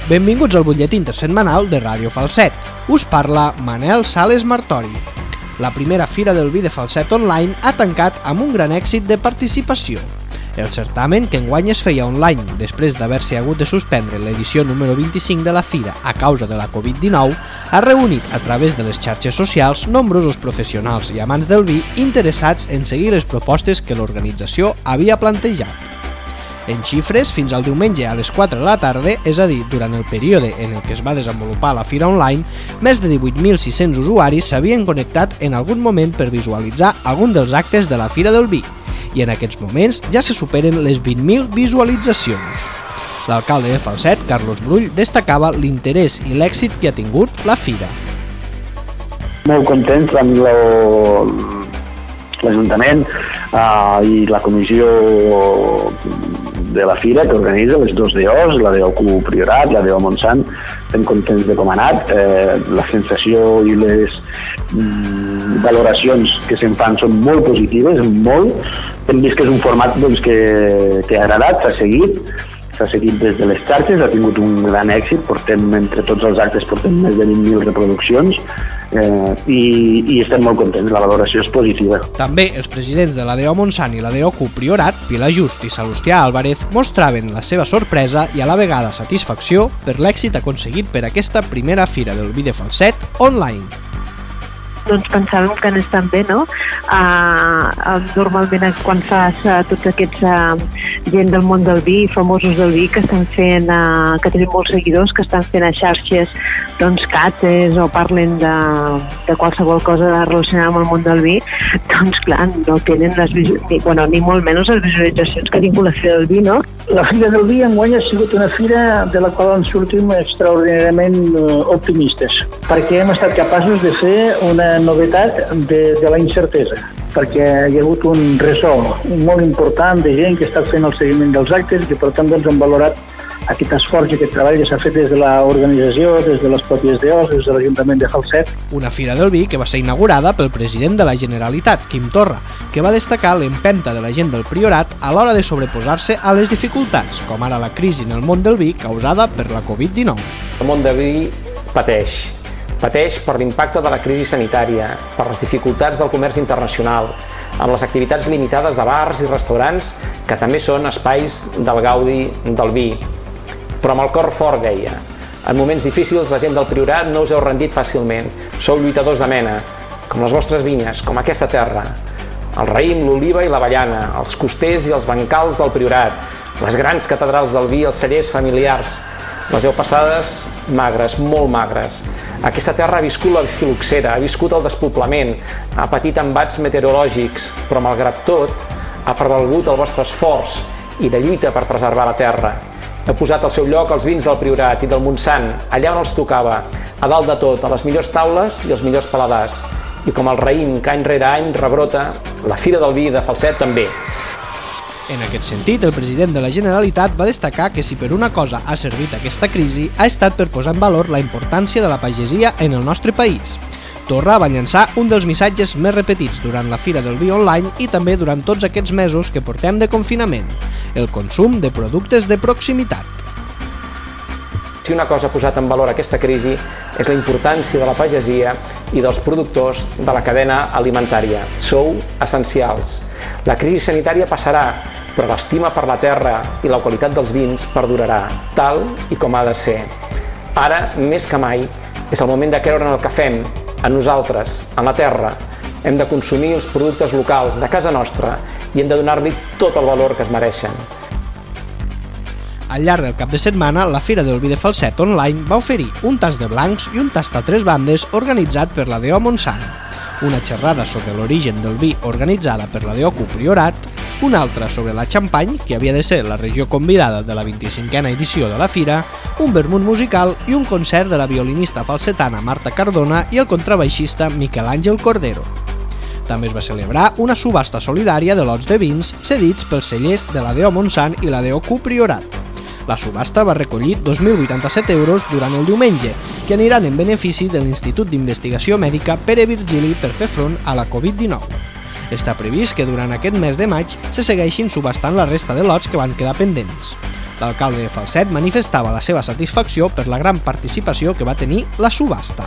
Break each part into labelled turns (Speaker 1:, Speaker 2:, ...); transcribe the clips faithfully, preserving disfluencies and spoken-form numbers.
Speaker 1: Benvinguts al butlletí intersetmanal de Ràdio Falset. Us parla Manel Sales Martori. La primera Fira del Vi de Falset online ha tancat amb un gran èxit de participació. El certamen, que enguany es feia online després d'haver-se hagut de suspendre l'edició número vint-i-cinc de la Fira a causa de la covid dinou, ha reunit a través de les xarxes socials nombrosos professionals i amants del vi interessats en seguir les propostes que l'organització havia plantejat. En xifres, fins al diumenge a les quatre de la tarda, és a dir, durant el període en el que es va desenvolupar la Fira online, més de divuit mil sis-cents usuaris s'havien connectat en algun moment per visualitzar algun dels actes de la Fira del Vi, i en aquests moments ja se superen les vint mil visualitzacions. L'alcalde de Falset, Carlos Brull, destacava l'interès i l'èxit que ha tingut la Fira.
Speaker 2: Molt contents amb l'Ajuntament eh, i la comissió de la Fira que organitza les dos D Os, la D O Q Priorat, la D O Montsant. Estem contents de com ha anat. Eh, la sensació i les mm, valoracions que se'n fan són molt positives, molt. Hem vist que és un format doncs, que, que ha agradat, s'ha seguit, s'ha seguit des de les xarxes, ha tingut un gran èxit, portem entre tots els actes portem més de vint mil reproduccions eh, i, i estem molt contents, la valoració és positiva.
Speaker 1: També els presidents de la D O Montsant i la D O Q Priorat, Pilar Just i Salustià Álvarez, mostraven la seva sorpresa i a la vegada satisfacció per l'èxit aconseguit per aquesta primera Fira del Vi de Falset online.
Speaker 3: Doncs pensàvem que anés tan bé, no? Uh, normalment quan fas uh, tots aquests uh, gent del món del vi, famosos del vi, que estan fent, uh, que tenen molts seguidors, que estan fent a xarxes, doncs cates o parlen de, de qualsevol cosa relacionada amb el món del vi, doncs clar, no tenen les ni, bueno, ni molt menys les visualitzacions que ha tingut la Fira del Vi, no?
Speaker 4: La Fira del Vi enguany ha sigut una fira de la qual en sortim extraordinàriament uh, optimistes, perquè hem estat capaços de fer una novetat de, de la incertesa, perquè hi ha hagut un ressò molt important de gent que està fent el seguiment dels actes i que per tant doncs, han valorat aquest esforç i aquest treball que s'ha fet des de l'organització, des de les pròpies D Os, des de l'Ajuntament de Falset.
Speaker 1: Una Fira del Vi que va ser inaugurada pel president de la Generalitat, Quim Torra, que va destacar l'empenta de la gent del Priorat a l'hora de sobreposar-se a les dificultats, com ara la crisi en el món del vi causada per la covid dinou.
Speaker 5: El món del vi pateix. Pateix per l'impacte de la crisi sanitària, per les dificultats del comerç internacional, amb les activitats limitades de bars i restaurants, que també són espais del gaudi del vi. Però amb el cor fort, deia. En moments difícils la gent del Priorat no us heu rendit fàcilment. Sou lluitadors de mena, com les vostres vinyes, com aquesta terra. El raïm, l'oliva i l'avellana, els costers i els bancals del Priorat, les grans catedrals del vi, els cellers familiars. Les heu passades magres, molt magres. Aquesta terra ha viscut la filoxera, ha viscut el despoblament, ha patit embats meteorològics, però malgrat tot ha prevalgut el vostre esforç i de lluita per preservar la terra. Heu posat al seu lloc els vins del Priorat i del Montsant, allà on els tocava, a dalt de tot, a les millors taules i els millors paladars. I com el raïm que any rere any rebrota, la Fira del Vi de Falset també.
Speaker 1: En aquest sentit, el president de la Generalitat va destacar que si per una cosa ha servit aquesta crisi ha estat per posar en valor la importància de la pagesia en el nostre país. Torra va llançar un dels missatges més repetits durant la Fira del Vi online i també durant tots aquests mesos que portem de confinament, el consum de productes de proximitat.
Speaker 5: Si una cosa ha posat en valor aquesta crisi és la importància de la pagesia i dels productors de la cadena alimentària. Sou essencials. La crisi sanitària passarà, però l'estima per la terra i la qualitat dels vins perdurarà, tal i com ha de ser. Ara, més que mai, és el moment de creure en el que fem, en nosaltres, en la terra. Hem de consumir els productes locals de casa nostra i hem de donar-li tot el valor que es mereixen.
Speaker 1: Al llarg del cap de setmana, la Fira del Vi de Falset online va oferir un tast de blancs i un tast a tres bandes organitzat per la D O Montsant, una xerrada sobre l'origen del vi organitzada per la D O Q Priorat, una altra sobre la Champagne, que havia de ser la regió convidada de la vint-i-cinquena edició de la Fira, un vermut musical i un concert de la violinista falsetana Marta Cardona i el contrabaixista Miquel Àngel Cordero. També es va celebrar una subhasta solidària de lots de vins cedits pels cellers de la D O Montsant i la D O Q Priorat. La subhasta va recollir dos mil vuitanta-set euros durant el diumenge, que aniran en benefici de l'Institut d'Investigació Mèdica Pere Virgili per fer front a la covid dinou. Està previst que durant aquest mes de maig se segueixin subhastant la resta de lots que van quedar pendents. L'alcalde de Falset manifestava la seva satisfacció per la gran participació que va tenir la subhasta.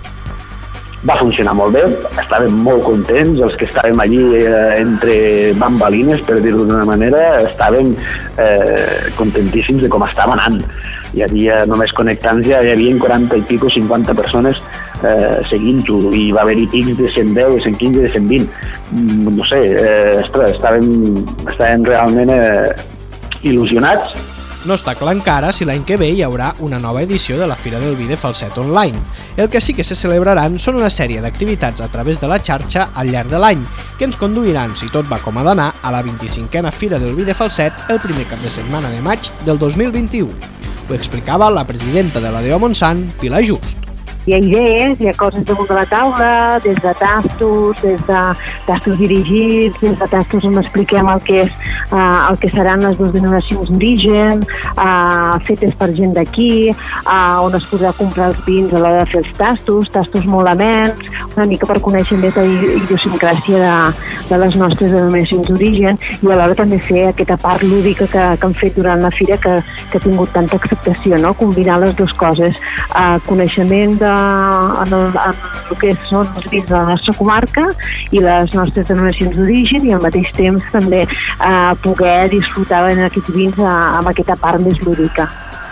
Speaker 2: Va funcionar molt bé, estàvem molt contents, els que estàvem allí eh, entre bambalines, per dir-ho d'una manera, estàvem eh, contentíssims de com estava anant. Hi havia, només connectant ja, hi havia quaranta i pico, cinquanta persones eh, seguint-ho, i va haver-hi pics de cent deu, de cent quinze, de cent vint. Mm, no sé, eh, ostres, estàvem, estàvem realment eh, il·lusionats.
Speaker 1: No està clar encara si l'any que ve hi haurà una nova edició de la Fira del Vi de Falset online. El que sí que se celebraran són una sèrie d'activitats a través de la xarxa al llarg de l'any, que ens conduiran, si tot va com ha d'anar, a la vint-i-cinquena Fira del Vi de Falset el primer cap de setmana de maig del dos mil vint-i-u. Ho explicava la presidenta de l'A D O Montsant, Pilar Just.
Speaker 3: Hi ha idees, hi ha coses damunt de la taula, des de tastos, des de tastos dirigits, des de tastos on expliquem el que, és, uh, el que seran les dues denominacions d'origen, uh, fetes per gent d'aquí, uh, on es podrà comprar els vins a l'hora de fer els tastos, tastos molt amens, una mica per conèixer més la idiosincràsia de, de les nostres denominacions d'origen, i alhora també fer aquesta part lúdica que, que han fet durant la fira, que, que ha tingut tanta acceptació, no? Combinar les dues coses, uh, coneixement de En el, en el que són els vins de la nostra comarca i les nostres denominacions d'origen, i al mateix temps també eh, poder disfrutar en aquests vins eh, amb aquesta part més lúdica.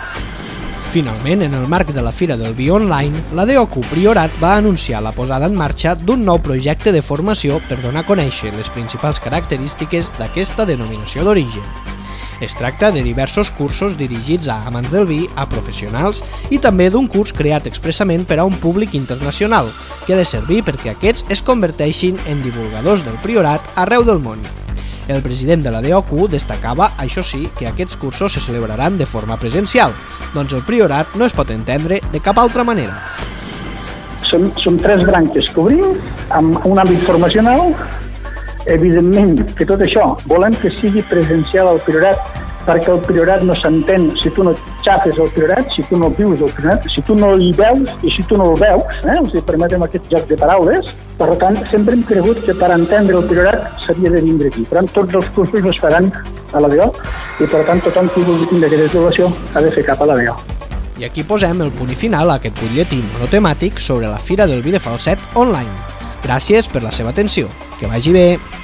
Speaker 1: Finalment, en el marc de la Fira del Vi online, la D O C U Priorat va anunciar la posada en marxa d'un nou projecte de formació per donar a conèixer les principals característiques d'aquesta denominació d'origen. Es tracta de diversos cursos dirigits a amants del vi, a professionals, i també d'un curs creat expressament per a un públic internacional, que ha de servir perquè aquests es converteixin en divulgadors del Priorat arreu del món. El president de la D O C U destacava, això sí, que aquests cursos se celebraran de forma presencial, doncs el Priorat no es pot entendre de cap altra manera.
Speaker 4: Són, són tres branques que obrim amb un àmbit formacional. Evidentment que tot això volem que sigui presencial al Priorat, perquè el Priorat no s'entén si tu no xafes el Priorat, si tu no vius el Priorat, si tu no hi veus i si tu no el veus, eh? O sigui, permetem aquest joc de paraules. Per tant, sempre hem cregut que per entendre el Priorat s'havia de vindre aquí. Per tant, tots els cursos es faran a la D O i per tant tothom que vulgui tindre aquesta titulació ha de fer cap a la D O.
Speaker 1: I aquí posem el punt i final a aquest butlletí monotemàtic sobre la Fira del Vi de Falset online. Gràcies per la seva atenció. Que vagi bé!